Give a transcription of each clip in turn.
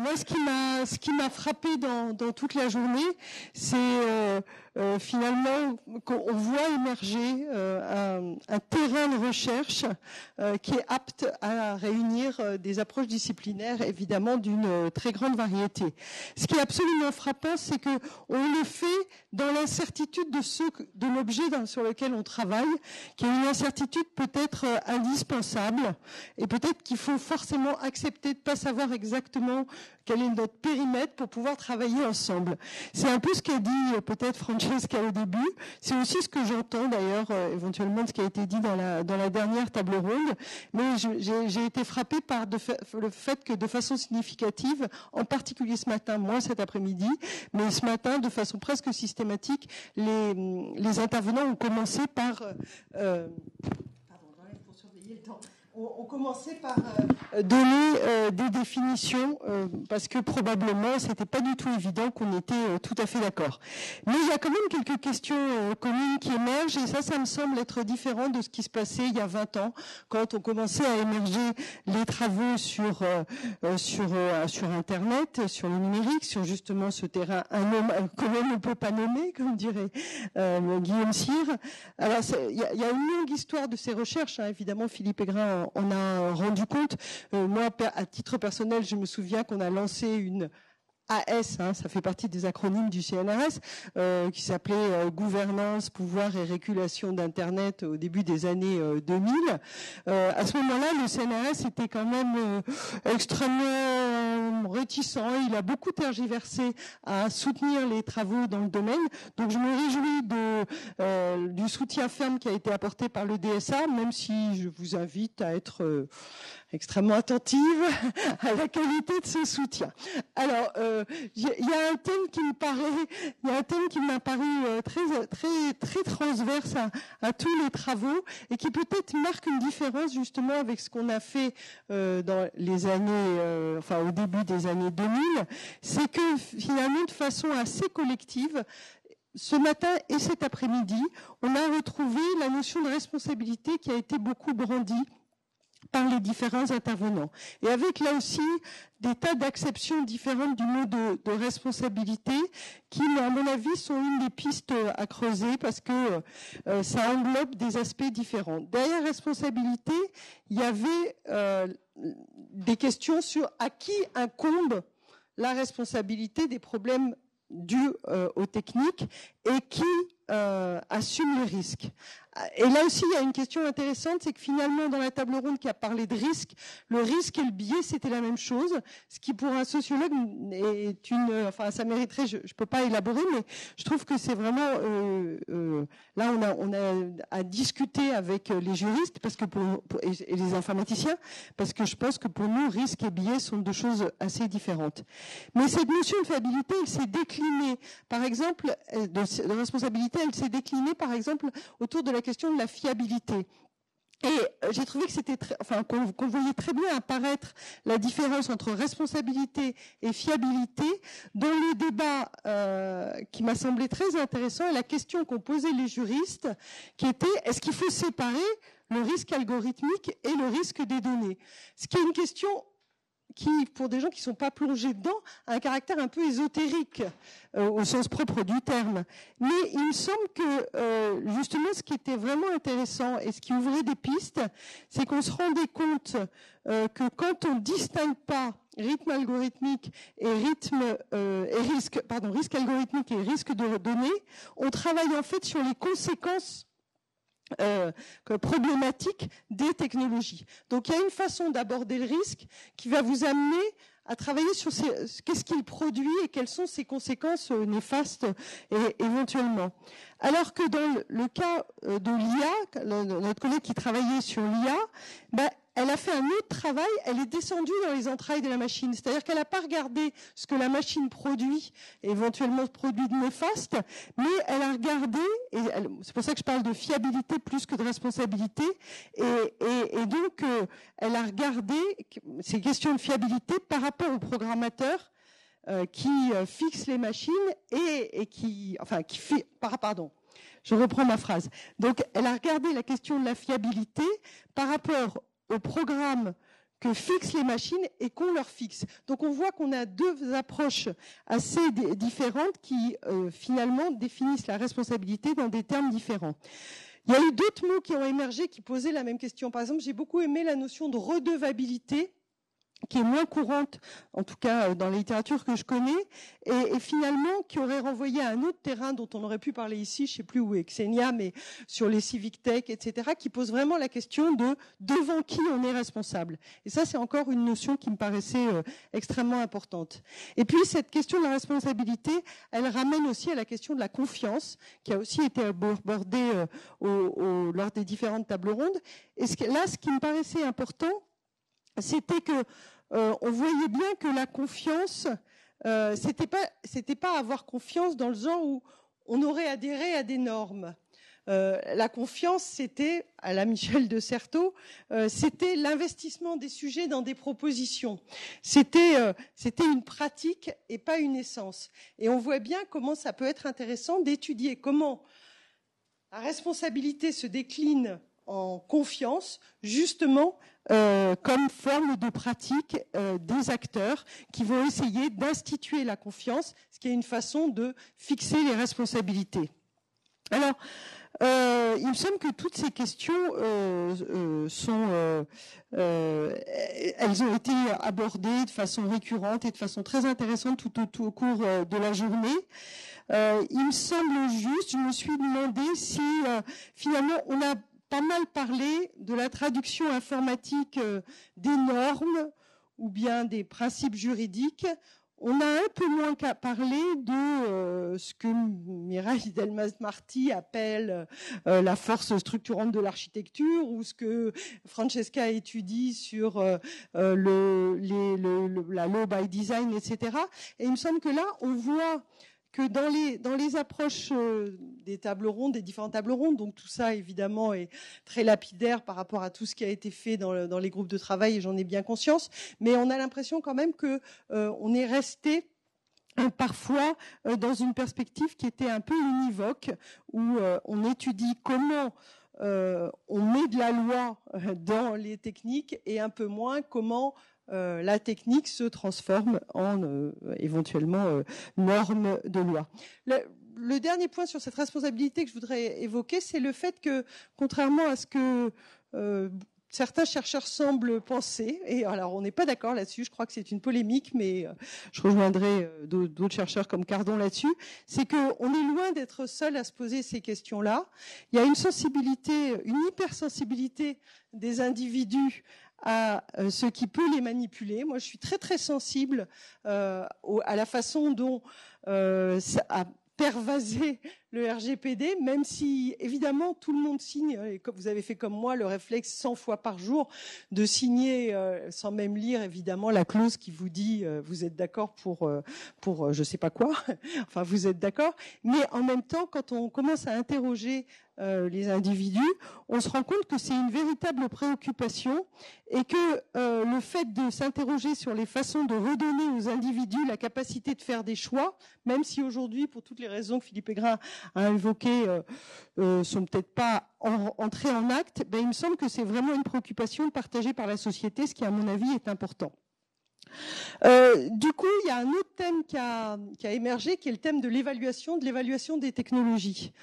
moi, ce qui m'a frappé dans toute la journée, c'est finalement qu'on voit émerger un terrain de recherche qui est apte à réunir des approches disciplinaires, évidemment, d'une très grande variété. Ce qui est absolument frappant, c'est que on le fait dans l'incertitude de l'objet sur lequel on travaille, qui est une incertitude peut-être indispensable, et peut-être qu'il faut forcément accepter de ne pas savoir exactement quel est notre périmètre pour pouvoir travailler ensemble. C'est un peu ce qu'a dit peut-être Francesca au début. C'est aussi ce que j'entends d'ailleurs éventuellement de ce qui a été dit dans la dernière table ronde. Mais j'ai été frappée par le fait que de façon significative, en particulier ce matin, moins cet après-midi, mais ce matin de façon presque systématique, les intervenants ont commencé par pour surveiller le temps. On commençait par donner des définitions parce que probablement c'était pas du tout évident qu'on était tout à fait d'accord. Mais il y a quand même quelques questions communes qui émergent et ça me semble être différent de ce qui se passait il y a 20 ans quand on commençait à émerger les travaux sur Internet, sur le numérique, sur justement ce terrain que l'on ne peut pas nommer, comme dirait Guillaume Cyr. Alors il y a une longue histoire de ces recherches, hein, évidemment Philippe Aigrin on a rendu compte. Moi, à titre personnel, je me souviens qu'on a lancé une AS, hein, ça fait partie des acronymes du CNRS, qui s'appelait Gouvernance, Pouvoir et Régulation d'Internet au début des années 2000. À ce moment-là, le CNRS était quand même extrêmement réticent. Il a beaucoup tergiversé à soutenir les travaux dans le domaine. Donc je me réjouis du soutien ferme qui a été apporté par le DSA, même si je vous invite à être extrêmement attentive à la qualité de ce soutien. Alors, il y a un thème qui m'a paru très transverse à tous les travaux et qui peut-être marque une différence justement avec ce qu'on a fait dans les années, au début des années 2000, c'est que finalement de façon assez collective, ce matin et cet après-midi, on a retrouvé la notion de responsabilité qui a été beaucoup brandie par les différents intervenants. Et avec là aussi des tas d'acceptions différentes du mot de responsabilité qui, à mon avis, sont une des pistes à creuser parce que ça englobe des aspects différents. Derrière responsabilité, il y avait des questions sur à qui incombe la responsabilité des problèmes dus aux techniques et qui assume les risques. Et là aussi, il y a une question intéressante, c'est que finalement, dans la table ronde qui a parlé de risque, le risque et le biais, c'était la même chose, ce qui pour un sociologue est ça mériterait, je peux pas élaborer, mais je trouve que c'est vraiment, là on a à discuter avec les juristes parce que et les informaticiens, parce que je pense que pour nous, risque et biais sont deux choses assez différentes. Mais cette notion de fiabilité, elle s'est déclinée, par exemple, de responsabilité, elle s'est déclinée, par exemple, autour de la question de la fiabilité. Et j'ai trouvé que c'était qu'on voyait très bien apparaître la différence entre responsabilité et fiabilité dans le débat qui m'a semblé très intéressant et la question qu'ont posée les juristes qui était est-ce qu'il faut séparer le risque algorithmique et le risque des données? Ce qui est une question qui, pour des gens qui ne sont pas plongés dedans, a un caractère un peu ésotérique au sens propre du terme. Mais il me semble que justement ce qui était vraiment intéressant et ce qui ouvrait des pistes, c'est qu'on se rendait compte que quand on ne distingue pas rythme algorithmique et risque algorithmique et risque de données, on travaille en fait sur les conséquences problématique des technologies. Donc il y a une façon d'aborder le risque qui va vous amener à travailler sur qu'est-ce qu'il produit et quelles sont ses conséquences néfastes éventuellement. Alors que dans le cas de l'IA, notre collègue qui travaillait sur l'IA, elle a fait un autre travail, elle est descendue dans les entrailles de la machine. C'est-à-dire qu'elle n'a pas regardé ce que la machine produit, éventuellement produit de néfaste, mais elle a regardé, et c'est pour ça que je parle de fiabilité plus que de responsabilité, et donc elle a regardé ces questions de fiabilité par rapport aux programmateurs qui fixent les machines je reprends ma phrase. Donc, elle a regardé la question de la fiabilité par rapport au programme que fixent les machines et qu'on leur fixe. Donc on voit qu'on a deux approches assez différentes qui finalement définissent la responsabilité dans des termes différents. Il y a eu d'autres mots qui ont émergé qui posaient la même question. Par exemple, j'ai beaucoup aimé la notion de redevabilité, qui est moins courante, en tout cas dans la littérature que je connais, et finalement qui aurait renvoyé à un autre terrain dont on aurait pu parler ici, je ne sais plus où est Xenia, mais sur les civic tech, etc., qui pose vraiment la question de devant qui on est responsable. Et ça, c'est encore une notion qui me paraissait extrêmement importante. Et puis, cette question de la responsabilité, elle ramène aussi à la question de la confiance, qui a aussi été abordée lors des différentes tables rondes. Et là, ce qui me paraissait important, c'était que on voyait bien que la confiance, c'était pas avoir confiance dans le genre où on aurait adhéré à des normes. La confiance, c'était, à la Michel de Certeau, c'était l'investissement des sujets dans des propositions. C'était une pratique et pas une essence. Et on voit bien comment ça peut être intéressant d'étudier comment la responsabilité se décline en confiance, justement comme forme de pratique des acteurs qui vont essayer d'instituer la confiance, ce qui est une façon de fixer les responsabilités. Alors, il me semble que toutes ces questions elles ont été abordées de façon récurrente et de façon très intéressante tout au cours de la journée. Il me semble juste, je me suis demandé si finalement on a pas mal parlé de la traduction informatique des normes ou bien des principes juridiques. On a un peu moins qu'à parler de ce que Mireille Delmas-Marty appelle la force structurante de l'architecture ou ce que Francesca étudie sur la law by design, etc. Et il me semble que là, on voit que dans les approches des tables rondes, des différentes tables rondes, donc tout ça évidemment est très lapidaire par rapport à tout ce qui a été fait dans les groupes de travail, et j'en ai bien conscience, mais on a l'impression quand même que on est resté parfois dans une perspective qui était un peu univoque, où on étudie comment on met de la loi dans les techniques et un peu moins comment la technique se transforme en éventuellement norme de loi. Le dernier point sur cette responsabilité que je voudrais évoquer, c'est le fait que, contrairement à ce que certains chercheurs semblent penser, et alors on n'est pas d'accord là-dessus, je crois que c'est une polémique, mais je rejoindrai d'autres chercheurs comme Cardon là-dessus, c'est qu'on est loin d'être seul à se poser ces questions-là. Il y a une sensibilité, une hypersensibilité des individus à ce qui peut les manipuler. Moi, je suis très très sensible à la façon dont ça a pervasé le RGPD, même si évidemment tout le monde signe, et comme vous avez fait comme moi le réflexe 100 fois par jour de signer sans même lire évidemment la clause qui vous dit vous êtes d'accord pour je sais pas quoi, enfin vous êtes d'accord, mais en même temps quand on commence à interroger les individus, on se rend compte que c'est une véritable préoccupation et que le fait de s'interroger sur les façons de redonner aux individus la capacité de faire des choix, même si aujourd'hui, pour toutes les raisons que Philippe Aigrin a évoquées, sont peut-être pas entrées en acte, ben, il me semble que c'est vraiment une préoccupation partagée par la société, ce qui, à mon avis, est important. Du coup, il y a un autre thème qui a émergé, qui est le thème de l'évaluation des technologies.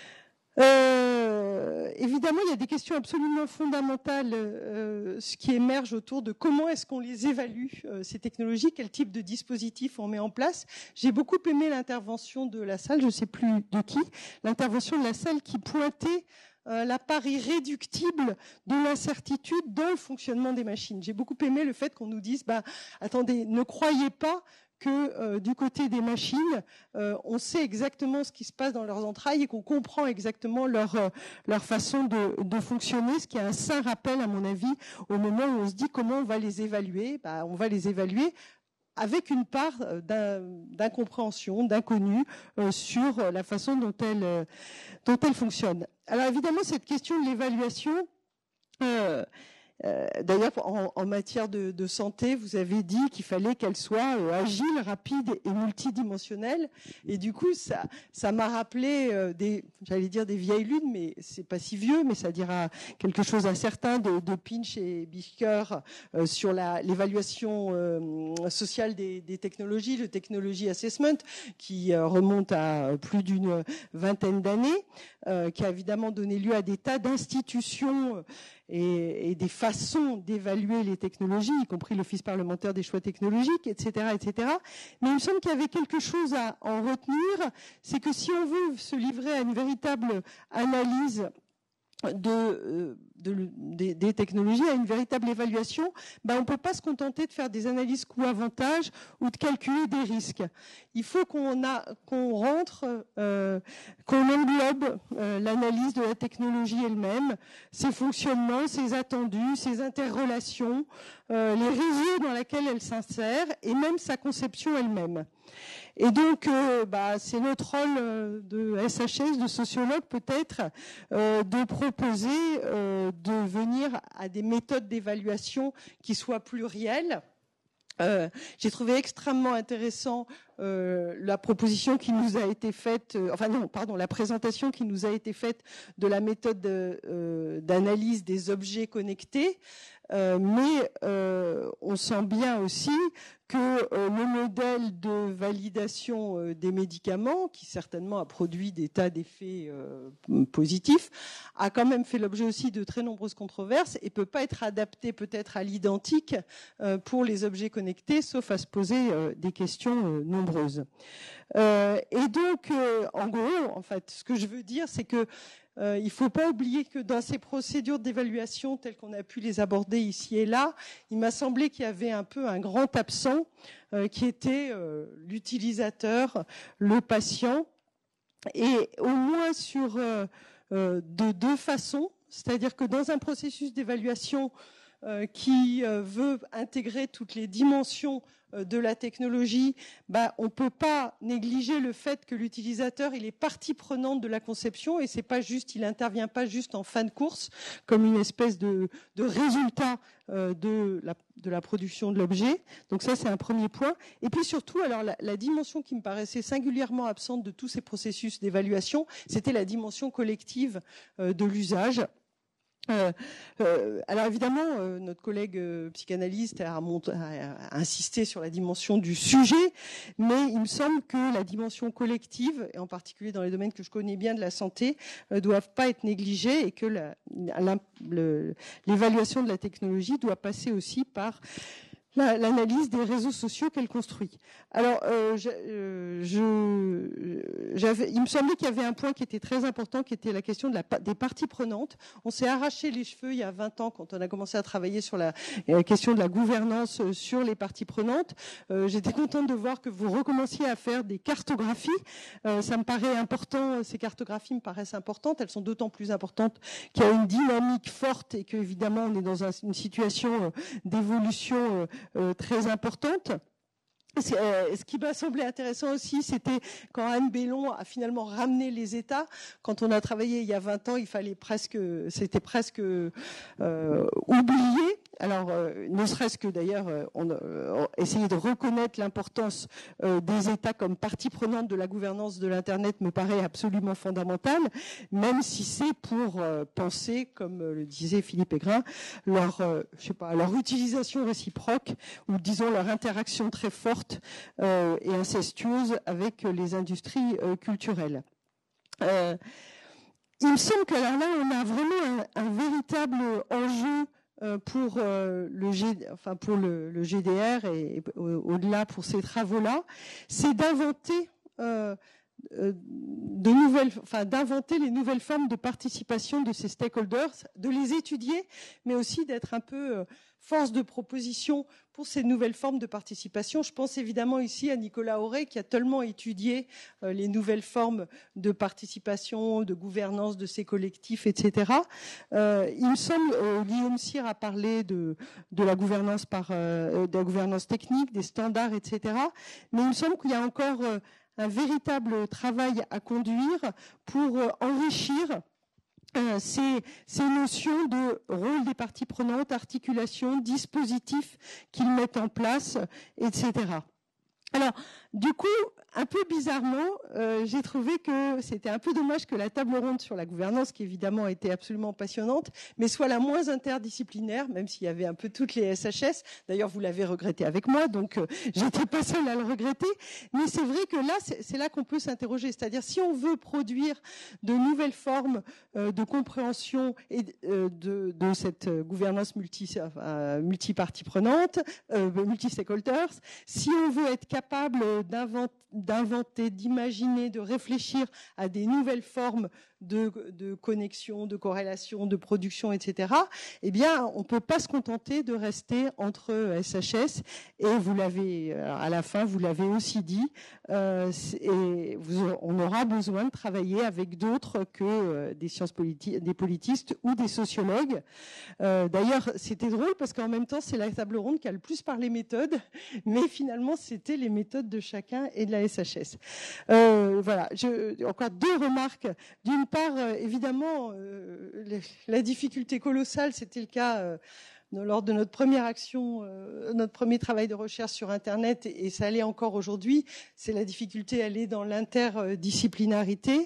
Évidemment, il y a des questions absolument fondamentales ce qui émerge autour de comment est-ce qu'on les évalue, ces technologies, quel type de dispositif on met en place. J'ai beaucoup aimé l'intervention de la salle, je ne sais plus de qui, l'intervention de la salle qui pointait la part irréductible de l'incertitude dans le fonctionnement des machines. J'ai beaucoup aimé le fait qu'on nous dise attendez, ne croyez pas que du côté des machines, on sait exactement ce qui se passe dans leurs entrailles et qu'on comprend exactement leur façon de fonctionner, ce qui est un sain rappel, à mon avis, au moment où on se dit comment on va les évaluer. On va les évaluer avec une part d'incompréhension, d'inconnu sur la façon dont elles fonctionnent. Alors évidemment, cette question de l'évaluation, D'ailleurs, en matière de santé, vous avez dit qu'il fallait qu'elle soit agile, rapide et multidimensionnelle. Et du coup, ça m'a rappelé j'allais dire des vieilles lunes, mais c'est pas si vieux, mais ça dira quelque chose à certains de Pinch et Bicker sur l'évaluation sociale des technologies, le Technology Assessment, qui remonte à plus d'une vingtaine d'années, qui a évidemment donné lieu à des tas d'institutions et des façons d'évaluer les technologies, y compris l'Office parlementaire des choix technologiques, etc., etc. Mais il me semble qu'il y avait quelque chose à en retenir, c'est que si on veut se livrer à une véritable analyse des technologies, à une véritable évaluation, on ne peut pas se contenter de faire des analyses coûts-avantages ou de calculer des risques. Il faut qu'on rentre, qu'on englobe l'analyse de la technologie elle-même, ses fonctionnements, ses attendus, ses interrelations, les réseaux dans lesquels elle s'insère et même sa conception elle-même. Et donc, c'est notre rôle de SHS, de sociologue peut-être, de proposer de venir à des méthodes d'évaluation qui soient plurielles. J'ai trouvé extrêmement intéressant la proposition qui nous a été faite, la présentation qui nous a été faite de la méthode d'analyse des objets connectés. Mais on sent bien aussi que le modèle de validation des médicaments, qui certainement a produit des tas d'effets positifs, a quand même fait l'objet aussi de très nombreuses controverses et peut pas être adapté peut-être à l'identique pour les objets connectés, sauf à se poser des questions nombreuses. Et donc, en gros, en fait, ce que je veux dire, c'est que il ne faut pas oublier que dans ces procédures d'évaluation telles qu'on a pu les aborder ici et là, il m'a semblé qu'il y avait un peu un grand absent qui était l'utilisateur, le patient, et au moins sur de deux façons, c'est-à-dire que dans un processus d'évaluation qui veut intégrer toutes les dimensions de la technologie, on ne peut pas négliger le fait que l'utilisateur il est partie prenante de la conception et c'est pas juste, il intervient pas juste en fin de course comme une espèce de résultat de la production de l'objet. Donc ça c'est un premier point. Et puis surtout, alors la dimension qui me paraissait singulièrement absente de tous ces processus d'évaluation, c'était la dimension collective de l'usage. Alors évidemment, notre collègue psychanalyste a insisté sur la dimension du sujet, mais il me semble que la dimension collective, et en particulier dans les domaines que je connais bien de la santé, doivent pas être négligées et que l'évaluation de la technologie doit passer aussi par l'analyse des réseaux sociaux qu'elle construit. Alors, il me semblait qu'il y avait un point qui était très important, qui était la question des parties prenantes. On s'est arraché les cheveux il y a 20 ans quand on a commencé à travailler sur la question de la gouvernance sur les parties prenantes. J'étais contente de voir que vous recommenciez à faire des cartographies. Ça me paraît important, ces cartographies me paraissent importantes. Elles sont d'autant plus importantes qu'il y a une dynamique forte et qu'évidemment on est dans une situation d'évolution très importante. Ce qui m'a semblé intéressant aussi, c'était quand Anne Bellon a finalement ramené les États. Quand on a travaillé il y a 20 ans, c'était presque oublié. Alors, ne serait-ce que d'ailleurs, essayer de reconnaître l'importance des États comme partie prenante de la gouvernance de l'Internet me paraît absolument fondamental, même si c'est pour penser, comme le disait Philippe Aigrin, leur utilisation réciproque ou disons leur interaction très forte et incestueuse avec les industries culturelles. Il me semble que là, on a vraiment un véritable enjeu pour le GDR et au-delà pour ces travaux-là, c'est d'inventer d'inventer les nouvelles formes de participation de ces stakeholders, de les étudier, mais aussi d'être un peu force de proposition pour ces nouvelles formes de participation. Je pense évidemment ici à Nicolas Auré qui a tellement étudié les nouvelles formes de participation, de gouvernance de ces collectifs, etc. Il me semble, Guillaume Cyr a parlé de la gouvernance de la gouvernance technique, des standards, etc. Mais il me semble qu'il y a encore un véritable travail à conduire pour enrichir ces notions de rôle des parties prenantes, articulation, dispositifs qu'ils mettent en place, etc. Alors, du coup, un peu bizarrement, j'ai trouvé que c'était un peu dommage que la table ronde sur la gouvernance, qui évidemment était absolument passionnante, mais soit la moins interdisciplinaire, même s'il y avait un peu toutes les SHS. D'ailleurs, vous l'avez regretté avec moi, donc j'étais pas seule à le regretter. Mais c'est vrai que là, c'est là qu'on peut s'interroger. C'est-à-dire, si on veut produire de nouvelles formes de compréhension et de cette gouvernance multi-parties prenantes, multi-stakeholders, si on veut être capable d'inventer, d'imaginer, de réfléchir à des nouvelles formes de connexion, de corrélation, de production, etc., eh bien, on ne peut pas se contenter de rester entre SHS. Et vous l'avez, à la fin, vous l'avez aussi dit, et on aura besoin de travailler avec d'autres que des sciences politiques, des politistes ou des sociologues. D'ailleurs, c'était drôle parce qu'en même temps, c'est la table ronde qui a le plus parlé méthode, mais finalement, c'était les méthodes de chacun et de la SHS. Voilà, encore deux remarques. D'une part, évidemment, la difficulté colossale, c'était le cas lors de notre première action, notre premier travail de recherche sur Internet, et ça l'est encore aujourd'hui, c'est la difficulté, elle est dans l'interdisciplinarité.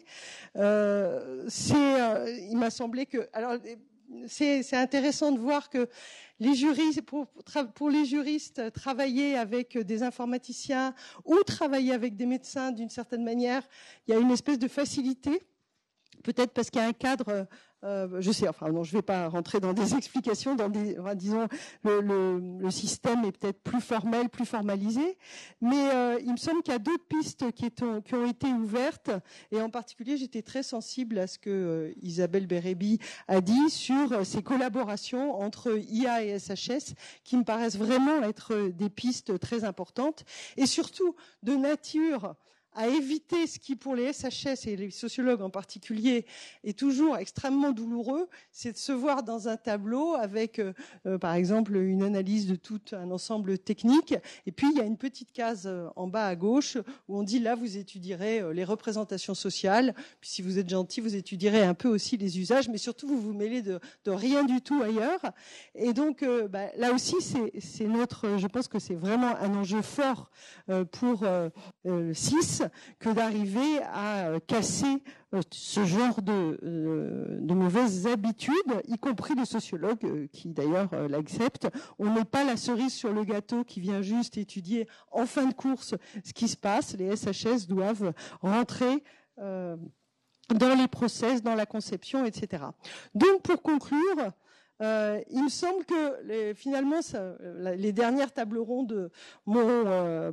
Il m'a semblé que... Alors, c'est intéressant de voir que les juristes, pour les juristes, travailler avec des informaticiens ou travailler avec des médecins, d'une certaine manière, il y a une espèce de facilité. Peut-être parce qu'il y a un cadre, je sais, enfin non, je ne vais pas rentrer dans des explications, disons, le système est peut-être plus formel, plus formalisé, mais il me semble qu'il y a d'autres pistes qui ont été ouvertes, et en particulier, j'étais très sensible à ce que Isabelle Bérébi a dit sur ces collaborations entre IA et SHS, qui me paraissent vraiment être des pistes très importantes, et surtout de nature à éviter ce qui, pour les SHS et les sociologues en particulier, est toujours extrêmement douloureux, c'est de se voir dans un tableau avec, par exemple, une analyse de tout un ensemble technique, et puis il y a une petite case en bas à gauche où on dit là, vous étudierez les représentations sociales, puis si vous êtes gentil, vous étudierez un peu aussi les usages, mais surtout, vous vous mêlez de rien du tout ailleurs. Et donc, là aussi, c'est notre, je pense que c'est vraiment un enjeu fort pour CIS, que d'arriver à casser ce genre de mauvaises habitudes, y compris les sociologues qui d'ailleurs l'acceptent. On n'est pas la cerise sur le gâteau qui vient juste étudier en fin de course ce qui se passe. Les SHS doivent rentrer dans les process, dans la conception, etc. Donc pour conclure, il me semble que finalement, les dernières tables rondes m'ont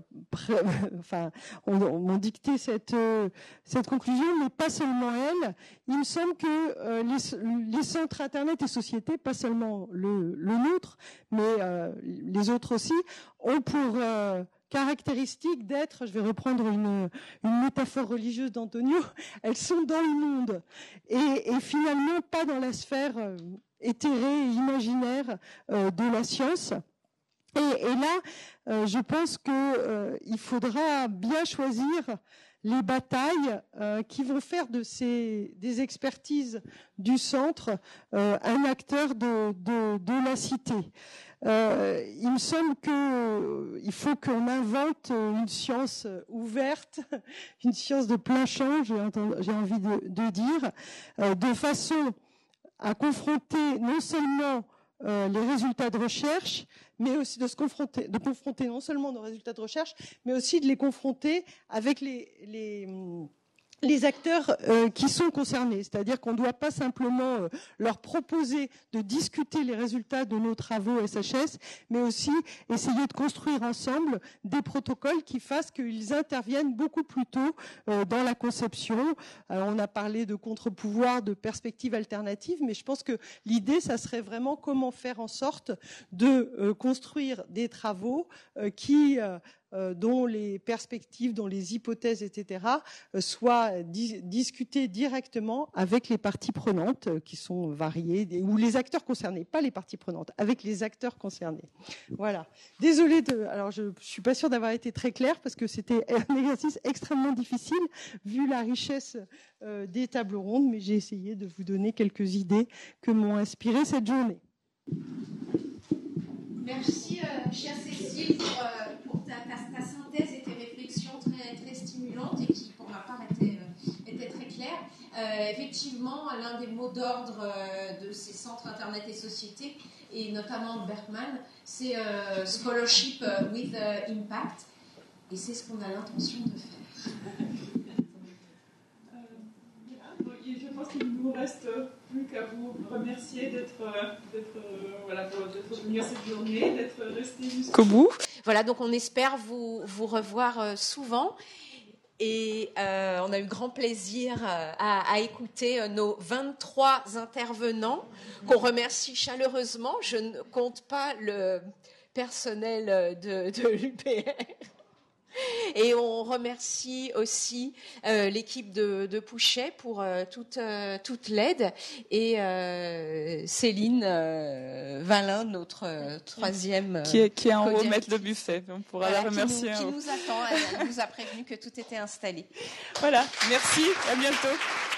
dicté cette conclusion, mais pas seulement elles. Il me semble que les centres Internet et sociétés, pas seulement le nôtre, mais les autres aussi, ont pour caractéristique d'être, je vais reprendre une métaphore religieuse d'Antonio, elles sont dans le monde et finalement pas dans la sphère éthérée et imaginaire de la science. Et là, je pense qu'il faudra bien choisir les batailles qui vont faire des expertises du centre un acteur de la cité. Il me semble qu'il faut qu'on invente une science ouverte, une science de plein champ, j'ai envie de dire, de façon à confronter non seulement les résultats de recherche, mais aussi de confronter non seulement nos résultats de recherche, mais aussi de les confronter avec les acteurs qui sont concernés. C'est-à-dire qu'on ne doit pas simplement leur proposer de discuter les résultats de nos travaux SHS, mais aussi essayer de construire ensemble des protocoles qui fassent qu'ils interviennent beaucoup plus tôt dans la conception. Alors, on a parlé de contre-pouvoir, de perspectives alternatives, mais je pense que l'idée, ça serait vraiment comment faire en sorte de construire des travaux qui dont les perspectives, dont les hypothèses, etc., soient discutées directement avec les parties prenantes qui sont variées, ou les acteurs concernés, pas les parties prenantes, avec les acteurs concernés. Voilà. Désolée alors je suis pas sûre d'avoir été très claire parce que c'était un exercice extrêmement difficile vu la richesse des tables rondes, mais j'ai essayé de vous donner quelques idées que m'ont inspiré cette journée. Merci, chère Cécile, pour ta synthèse et tes réflexions très, très stimulantes et qui, pour ma part, étaient très claires. Effectivement, l'un des mots d'ordre de ces centres Internet et Société, et notamment de Berkman, c'est Scholarship with Impact. Et c'est ce qu'on a l'intention de faire. Je pense qu'il ne nous reste plus qu'à vous remercier d'être venu à cette journée, d'être resté jusqu'au bout. Voilà, donc on espère vous revoir souvent. Et on a eu grand plaisir à écouter nos 23 intervenants, qu'on remercie chaleureusement. Je ne compte pas le personnel de l'UPR. Et on remercie aussi l'équipe de Pouchet pour toute l'aide et Céline Valin, notre troisième qui est en haut mettre le buffet. On pourra la remercier. Qui nous attend. Elle nous a prévenu que tout était installé. Voilà, merci, à bientôt.